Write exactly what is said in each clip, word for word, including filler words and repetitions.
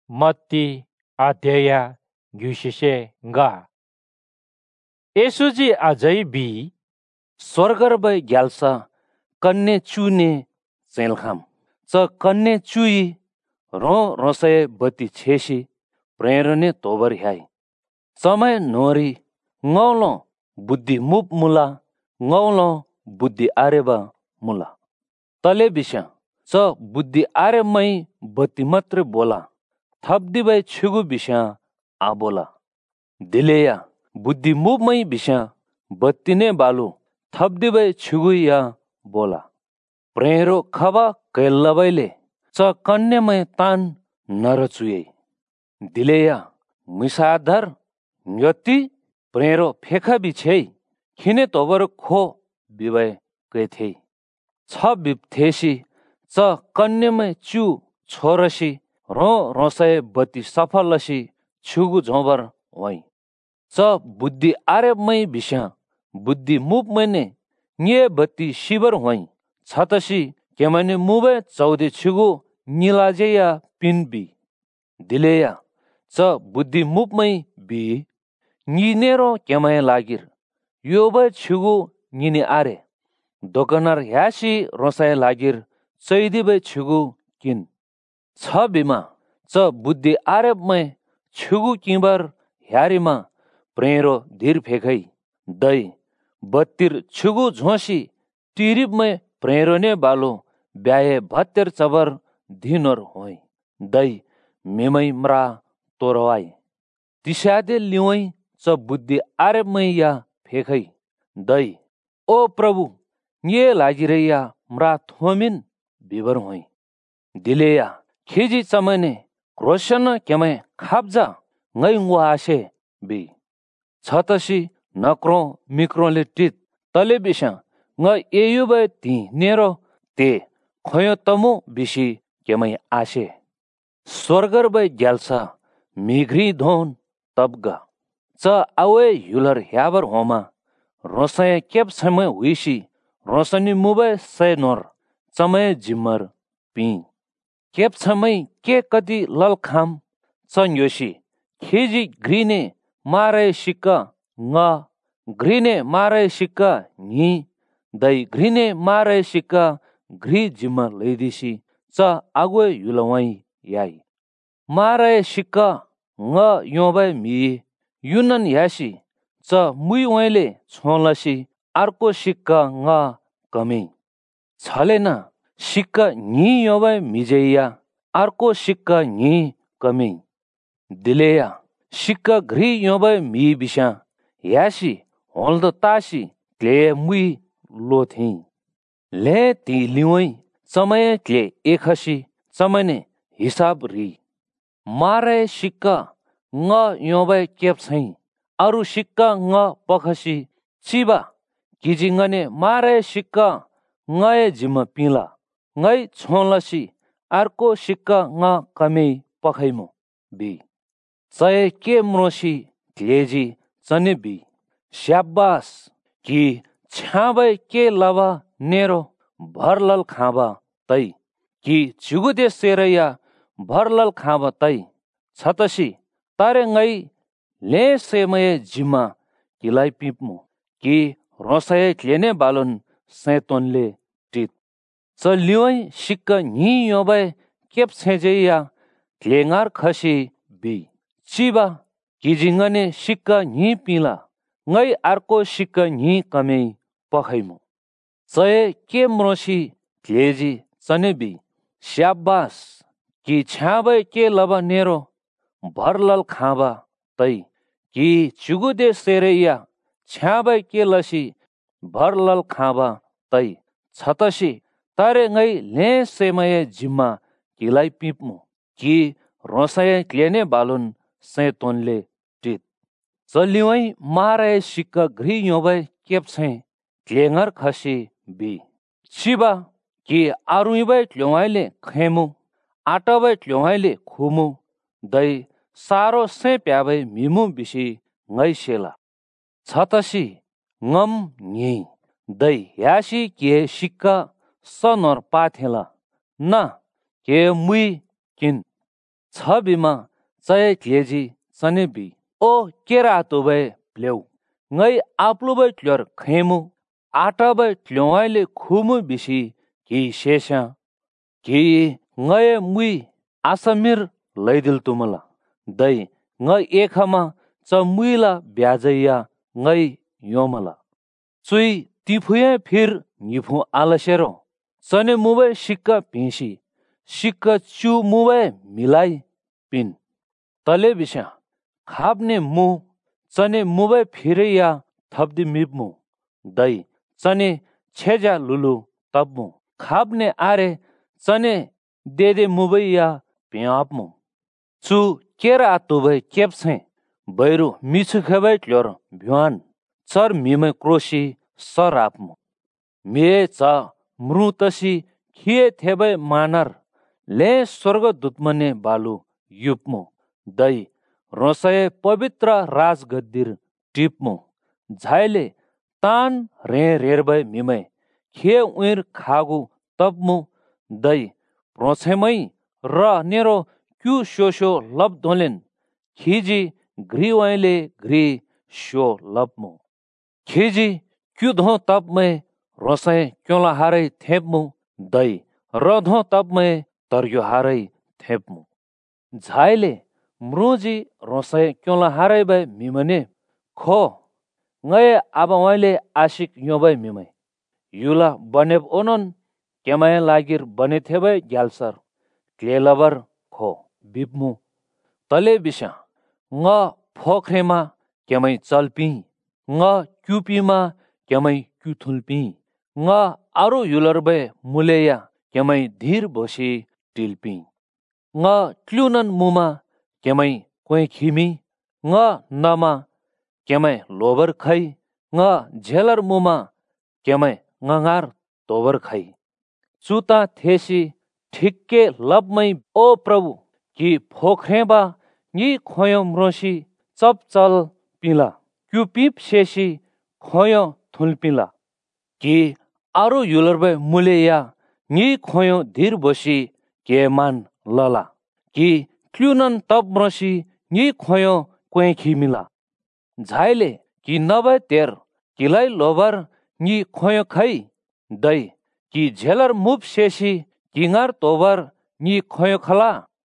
मत्ती अध्याय घुसिसे गा यसुजी अझै बी स्वर्गर बै ग्याल्सा कन्ने चुने चेलखाम च कन्ने चुई रो रोसय बत्ती छेसी प्रेरने तोबर ह्याई समय नोरी ngौलो बुद्धि मुप मुला ngौलो बुद्धि आरेबा मुला तले बिस्या च बुद्धि आरे मै बत्ती मात्र बोला थप्दी बै छुगु बिस्या आ बोला दिलेया बुद्धि मुप मै बिस्या बत्ती ने बालु थप्दी बै छुगु या बोला प्रेरो खबा कैलबैले च कन्ने मै तान नरचुये दिलेया मिसाधर न्यति प्रेरो फेखा बिछे खिने तोबर खो बिबै कैथे छ बिप्थेसी च कन्ने मै चु छोरसी रो रोसय बत्ती सफलसी छुगु झोबर वै च बुद्धि आरे मै बिस्या बुद्धि मुप मैने nye बत्ती शिवर वै छतसी केमने मुबे चौदे छुगु निलाजेया पिनबी दिलेया च बुद्धि मुप मै बी निनेरो केमय लागिर योबे छुगु निने आरे दोकनर ह्यासी रोसाय लागिर चैदिबे छुगु किन छ बिमा च बुद्धि आरे मै छुगु किबर ह्यारिमा प्रेरो धीर फेखै दै बत्तिर छुगु झोसी टिरिब मै प्रेरो ने बालो ब्याए भत्तर चबर धिनोर होइ दै मेमै म्रा तोरवाई तिस्यादे लिवै च बुद्धि आरे मै या फेखै दै ओ प्रभु ये लागिरैया म्रा थोमिन बिबर होइ दिलेया खिजी चमने क्रोशन केमै खाब्जा ngै वासे बि छतसी नक्रो मिक्रोले टित तले बिस्या ng एयुबे ति नेरो ते खयो तमु बिसी केमै आसे स्वर्गर बै ग्याल्सा मिघ्री धोन तबगा च आवे युलर ह्याबर होमा रोसय केप समय हुइसी रोसनी मुबे सैनोर चमय जिम्मर पि केप समय के कति ललखाम चन्योसी खिजी ग्रीने मारे सिक्का nga ग्रीने मारे सिक्का नि दै ग्रीने मारे सिक्का ग्री जिम्मा लैदिसी च आगवे युलवाई याई मारे सिक्का nga योबे मि युनन यासी च मुई वैले छोलसी अर्को सिक्का nga कमे छलेना सिक्का नि योबे मिजेया अर्को सिक्का नि कमे दिलेया सिक्का घ्री योबे मि बिस्या यासी होल्द तासी क्ले मुई लोथे ले ती लिवै समय क्ले एकहसी चमने हिसाब रि मारे सिक्का nga योबे केप छै अरु सिक्का nga पखसी चिबा किजिङने मारे सिक्का ngए जिम पिला ngै छोलसी अर्को सिक्का nga कमे पखैमो बि चय के म्रोसी क्लेजी चने बि स्याबास कि छ्याबै के लबा नेरो भरलल खाबा तै कि चुगुदे सेरैया भरलल खाबा तै छतसी तारे ngै ले सेमय जिम्मा किलाई पिप्मो कि रोसय क्लेने बालोन सैतोनले टित चलिवै सिक्का नि योबै केप छेजेया क्लेंगार खसी बि चिबा किजिङने सिक्का नि पिला ngै अर्को सिक्का नि कमे पखैमो चय के म्रोसी क्लेजी चने बि स्याबास कि छ्याबै के लबा नेरो भरलल खाबा तै कि चुगुदे सेरैया छ्याबै के लसी भरलल खाबा तै छतसी तारे ngै ले सेमय जिम्मा किलाई पिप्मो कि रोसय क्लेने बालोन सैतोनले टित चलिवै मारे सिक्का घ्री योबै केप छै क्लेंगर खसी बि चिबा कि आरुइबै क्लोवाइले खेमु आटबै क्लोवाइले खुमु दै सारो से प्याबै मिमु बिसी ngै सेला छतसी ngम नि दै यासी के सिक्का सनोर पाथेला न के मुई किन छ बिमा चय क्लेजी चने बी ओ केरा तो बे प्लेउ ngै आप्लुबै क्ल्योर खैमु आटाबै क्ल्योवाइले खुमु बिसी कि शेषा कि ngै मुई आसमिर लैदिल तुमला दै ngै एखमा च मुइला ब्याजैया ngै योमला चुई तिफुए फिर निफु आलसेरो चने मुबै सिक्का पिसी सिक्का चु मुबै मिलाई पिन तले बिसा खाप्ने मु चने मुबै फिरैया थप्दि मिप्मु दै चने छेजा लुलु तप्मु खाप्ने आरे चने देदे मुबैया पियाप्मु चु केरा तुबै केप्छे बैरु मिछु खेबै क्ल्योर भ्युआन चर मिमै क्रोसी सर आप्मु मिए च मृ तसी खिए थेबै मानर ले स्वर्ग दुत्मने बालु युप्मु दै रोसय पवित्र राजगद्दिर टिप्मु झाइले तान रे रेरबै मिमै खिए उइर खागु तप्मु दै प्रोछेमै र नेरो क्यु शोशो लब धोलेन खिजी घ्रि वाइले घ्रि शो लप्मु खिजी क्यु धो तपमै रोसय क्योला हारै थेप्मु दै र धो तपमै तर्यो हारै थेप्मु झाइले मृजी रोसय क्योला हारै बै मिमने खो ngै आबा वाइले आशिक योबै मिमै युला बनेब ओनन केमाय लागिर बने थेबै ग्यालसर क्लेलबर खो बिप्मु तले बिसा ng फोख्रेमा केमै चल्पी ng क्युपीमा केमै क्युथुल्पी ng आरो युलरबे मुलेया केमै धीर बोसी टिल्पी ng क्लुनन मुमा केमै कोइ खिमी ng नमा केमै लोबर खै ng झेलर मुमा केमै ngंगार तोबर खै चुता थेसी ठिक्के लपमै ओ प्रभु कि फोख्रेबा नि खोयो म्रोसी चप चल पिला क्युपिप शेसी खोयो थुल्पिला कि आरो युलरबे मुलेया नि खोयो धीर बोसी केमान लला कि क्लुनन तप म्रोसी नि खोयो कोइ खिमिला झाइले कि नबै तेर किलाई लोबर नि खोयो खै दै कि झेलर मुप शेसी किंगार तोबर नि खोयो खला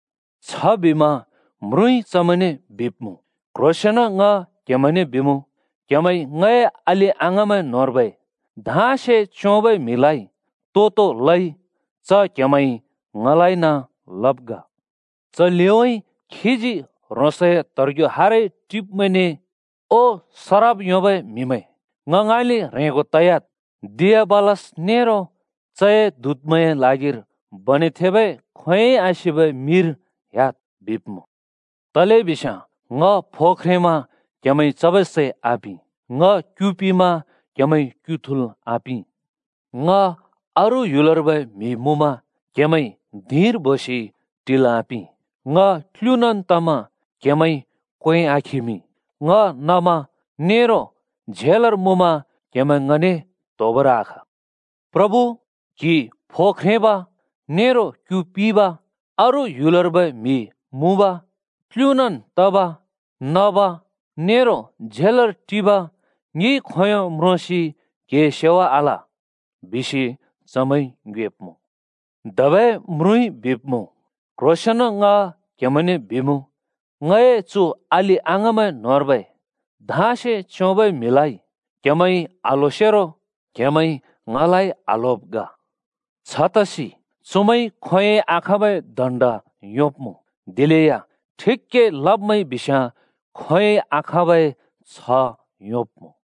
छ बिमा मृई चमने बिप्मु क्रोशन ng केमने बिमु केमै ngै अलि आंगमै नोर्बै धासे चोबै मिलाई तोतो लै च केमै ngलाई न लपगा च लेoi खिजी रोसय तर्ग्यो हारै टिपमने ओ सराब योबै मिमै ngंगाली रेगो तयात दिया बालस नेरो चय दुतमय लागिर बने थेबै खोइ आशिबै मिर यात बिप्मु तले बिसा ng फोख्रेमा केमै चबसे आपी ng क्युपीमा केमै क्युथुल आपी ng अरु युलरबै मि मुमा केमै धीर बोसी टिल आपी ng क्लुनन तमा केमै कोइ आखिमी ng नमा नेरो झेलर मुमा केमै ngने तोबर आखा प्रभु कि फोख्रेबा नेरो क्युपीबा अरु युलरबै मि मुबा क्लुनन तबा नबा नेरो झेलर टिबा नि खोयो म्रोसी के सेवा आला बिसी चमै गेप्मु दबै मृई बिप्मु क्रोशन ng केमने बिमु ngै चु आलि आंगमै नोर्बै धासे चोबै मिलाई केमै आलोसेरो केमै ngलाई आलोपगा छतसी चुमै खोए आखाबै दण्ड योप्मु दिलेया ठिक्के लबमै बिसा खोए आखाबै छ योप्मु।